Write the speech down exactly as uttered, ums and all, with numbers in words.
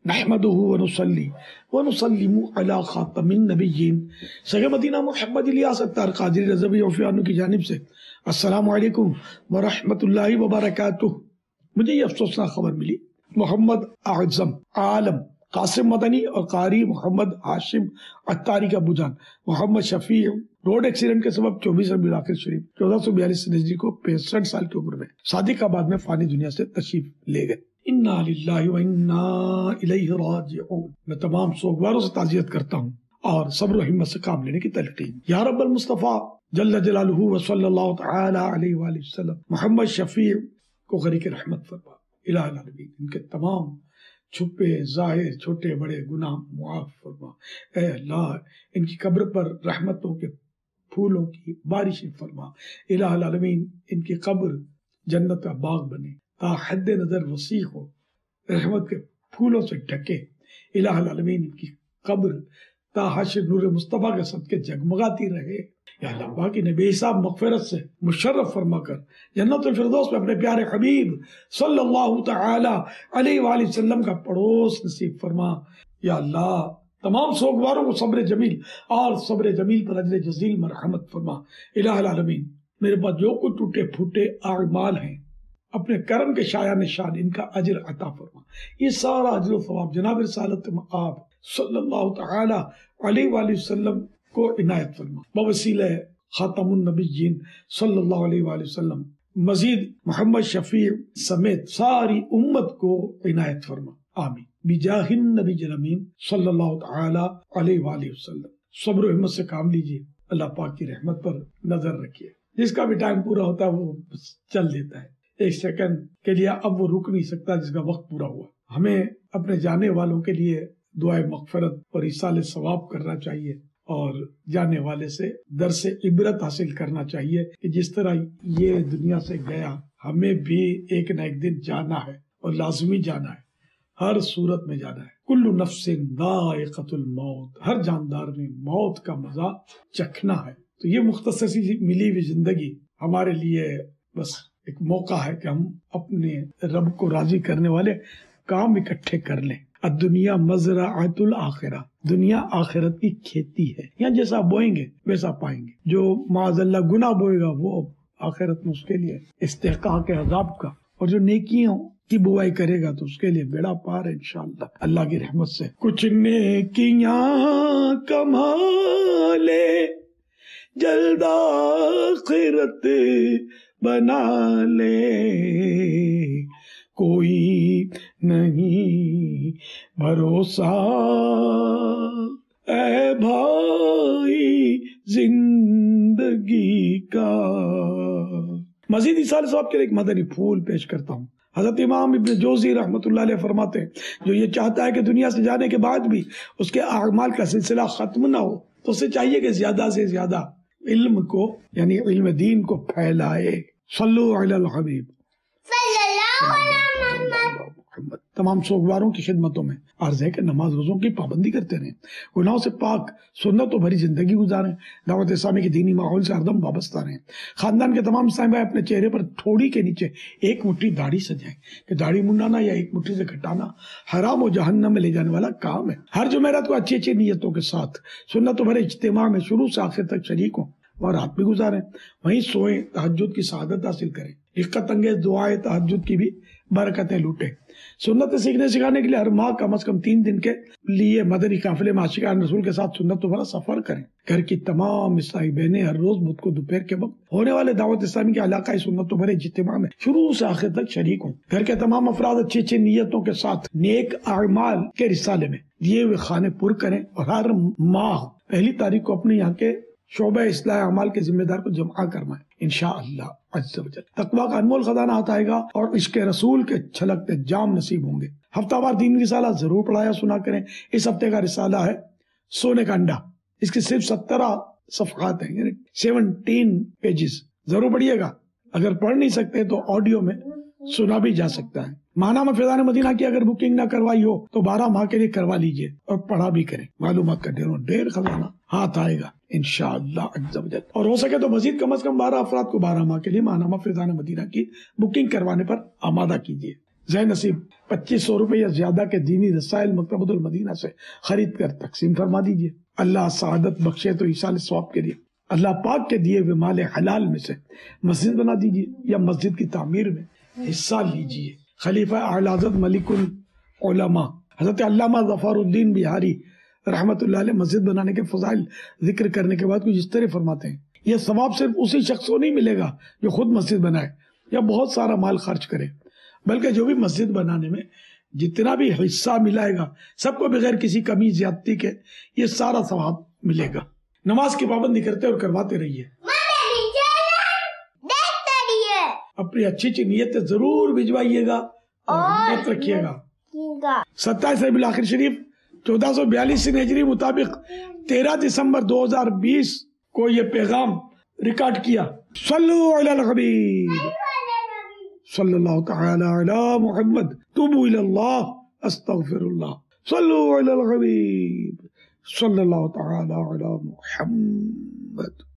نحمدہ ونصلی ونسلم علی خاتم النبیین. صحیح مدینہ محمد الیاس اتار قادری رضوی عفیانو کی جانب سے السلام علیکم ورحمۃ اللہ وبرکاتہ. مجھے یہ افسوسناک خبر ملی، محمد اعظم عالم قاسم مدنی اور قاری محمد ہاشم اتاری کا بجان محمد شفیع روڈ ایکسیڈنٹ کے سبب چوبیس ربیع الاخر شریف چودہ سو بیالیس نجری کو پینسٹھ سال کی عمر میں صادق آباد میں فانی دنیا سے تشریف لے گئے. انا للہ و انا الیہ راجعون. میں تمام سوگواروں سے تعزیت کرتا ہوں اور صبر و ہمت سے کام لینے کی تلقین. یا رب المصطفیٰ جل جلالہ و صلی اللہ تعالی علیہ وآلہ وسلم محمد شفیع کو غریق رحمت فرما. الہ العالمین ان کے تمام چھپے ظاہر چھوٹے بڑے گناہ معاف فرما. اے اللہ ان کی قبر پر رحمتوں کے پھولوں کی بارش فرما. الہ العالمین ان کی قبر جنت کا باغ بنے، تا حد نظر وسیع ہو، رحمت کے پھولوں سے ڈھکے. الہ العالمین ان کی قبر تا حشر نور مصطفیٰ کے صدقے جگمگاتی رہے. یا اللہ باقی نے بے حساب مغفرت سے مشرف فرما کر جنت الفردوس میں اپنے پیارے حبیب صلی اللہ تعالی علیہ وآلہ وسلم کا پڑوس نصیب فرما. یا اللہ تمام سوگواروں کو صبر جمیل اور صبر جمیل پر اجر جزیل مرحمت فرما. الہ العالمین میرے پاس جو کچھ ٹوٹے پھوٹے اعمال ہیں اپنے کرم کے شایع نشان ان کا اجر عطا فرما. یہ سارا اجر و ثواب جناب رسالت آپ صلی اللہ تعالی علیہ وآلہ وسلم کو عنایت فرما. بوسیلہ خاتم النبیین صلی اللہ علیہ وآلہ وسلم مزید محمد شفیع سمیت ساری امت کو عنایت فرما. آمین. بجاہ النبی الامین صلی اللہ تعالی علیہ وآلہ وسلم. صبر و ہمت سے کام لیجیے، اللہ پاک کی رحمت پر نظر رکھیے. جس کا بھی ٹائم پورا ہوتا ہے وہ چل دیتا ہے، ایک سیکنڈ کے لیے اب وہ رک نہیں سکتا جس کا وقت پورا ہوا. ہمیں اپنے جانے والوں کے لیے دعائے مغفرت اور ایصال ثواب کرنا چاہیے اور جانے والے سے درس عبرت حاصل کرنا چاہیے کہ جس طرح یہ دنیا سے گیا ہمیں بھی ایک نہ ایک دن جانا ہے اور لازمی جانا ہے، ہر صورت میں جانا ہے. کل نفس ذائقۃ الموت، ہر جاندار نے موت کا مزہ چکھنا ہے. تو یہ مختصر سی ملی ہوئی زندگی ہمارے لیے بس ایک موقع ہے کہ ہم اپنے رب کو راضی کرنے والے کام اکٹھے کر لیں. الدنیا مزرعۃ الآخرہ، دنیا آخرت کی کھیتی ہے. یہاں جیسا بوئیں گے ویسا پائیں گے. جو معاذ اللہ گناہ بوئے گا وہ آخرت میں اس کے لیے استحقاق عذاب کا، اور جو نیکیوں کی بوائی کرے گا تو اس کے لیے بیڑا پار ہے انشاءاللہ اللہ کی رحمت سے. کچھ نیکیاں کما لے جلد آخرت بنا لے، کوئی نہیں بھروسہ اے بھائی زندگی کا. مزید اصال ثواب کے لیے ایک مدنی پھول پیش کرتا ہوں. حضرت امام ابن جوزی رحمۃ اللہ علیہ فرماتے ہیں جو یہ چاہتا ہے کہ دنیا سے جانے کے بعد بھی اس کے اعمال کا سلسلہ ختم نہ ہو تو اسے چاہیے کہ زیادہ سے زیادہ علم کو یعنی علم دین کو پھیلائے. صلو علی الحبیب صلی اللہ علیہ محمد. تمام سوگواروں کی خدمتوں میں عرض ہے کہ نماز روزوں کی پابندی کرتے رہیں، گناہوں سے پاک سنتوں بھری زندگی گزاریں، دعوت اسلامی کے دینی ماحول سے ہردم وابستہ رہیں. خاندان کے تمام اسلامی بھائی اپنے چہرے پر تھوڑی کے نیچے ایک مٹھی داڑھی سجائیں کہ داڑھی منڈانا یا ایک مٹھی سے گھٹانا حرام و جہنم میں لے جانے والا کام ہے. ہر جمعرات کو اچھی اچھی نیتوں کے ساتھ سنتوں بھرے اجتماع میں شروع سے آخر تک شریک ہوں اور رات بھی گزاریں. وہیں سوئیں، تہجد کی سعادت حاصل کریں، حقیقت انگیز دعائیں تہجد کی بھی برکتیں لوٹیں. سنت سیکھنے سکھانے کے لیے ہر ماہ کم از کم تین دن کے لیے مدنی قافلے میں عاشقان رسول کے ساتھ سنتوں بھرا سفر کریں. گھر کی تمام اسلامی بہنیں ہر روز بدھ کو دوپہر کے وقت ہونے والے دعوت اسلامی کے علاقائی سنتوں بھرے اجتماع میں شروع سے آخر تک شریک ہوں. گھر کے تمام افراد اچھی اچھی نیتوں کے ساتھ نیک اعمال کے رسالے میں دیے ہوئے خانے پر کریں اور ہر ماہ پہلی تاریخ کو اپنے یہاں کے شعبہ اصلاح اعمال کے ذمہ دار کو جمع کرنا ہے. انشاءاللہ عز و جل تقویٰ کا انمول خزانہ آتا آئے گا اور عشق رسول کے چھلکتے جام نصیب ہوں گے. ہفتہ وار دین رسالہ ضرور پڑھایا سنا کریں. اس ہفتے کا رسالہ ہے سونے کا انڈا. اس کے صرف سترہ صفحات ہیں یعنی سیونٹین پیجز. ضرور پڑھیے گا. اگر پڑھ نہیں سکتے تو آڈیو میں سنا بھی جا سکتا ہے. ماہنامہ فیضان مدینہ کی اگر بکنگ نہ کروائی ہو تو بارہ ماہ کے لیے کروا لیجئے اور پڑھا بھی کریں. معلومات کا ڈھیروں ڈھیر خزانہ ہاتھ آئے گا انشاءاللہ عز و جل. اور ہو سکے تو مزید کم از کم بارہ افراد کو بارہ ماہ کے لیے ماہنامہ فیضان مدینہ کی بکنگ کروانے پر آمادہ کیجیے. ذہن نصیب پچیس سو روپے یا زیادہ کے دینی رسائل مکتبۃ المدینہ سے خرید کر تقسیم فرما دیجیے. اللہ سعادت بخشے تو ایصال ثواب کے لیے اللہ پاک کے دیے ہوئے مال حلال میں سے مسجد بنا دیجیے یا مسجد کی تعمیر میں حصہ لیجیے. خلیفہ اعلی حضرت ملک العلماء حضرت علامہ ظفر الدین بہاری رحمت اللہ علیہ مسجد بنانے کے فضائل ذکر کرنے کے بعد کچھ اس طرح فرماتے ہیں، یہ ثواب صرف اسی شخص کو نہیں ملے گا جو خود مسجد بنائے یا بہت سارا مال خرچ کرے، بلکہ جو بھی مسجد بنانے میں جتنا بھی حصہ ملائے گا سب کو بغیر کسی کمی زیادتی کے یہ سارا ثواب ملے گا. نماز کی پابندی کرتے اور کرواتے رہیے. اپنی اچھی اچھی نیتیں ضرور بھجوائیے گا اور نیت رکھیے گا. ستائیس ربیع الاخر شریف چودہ سو بیالیس ہجری مطابق تیرہ دسمبر دو ہزار بیس کو یہ پیغام ریکارڈ کیا. صلو علی الحبیب صلی اللہ تعالی علی محمد توبوا الی اللہ استغفر اللہ. صلو علی الحبیب صلی اللہ تعالی علی محمد.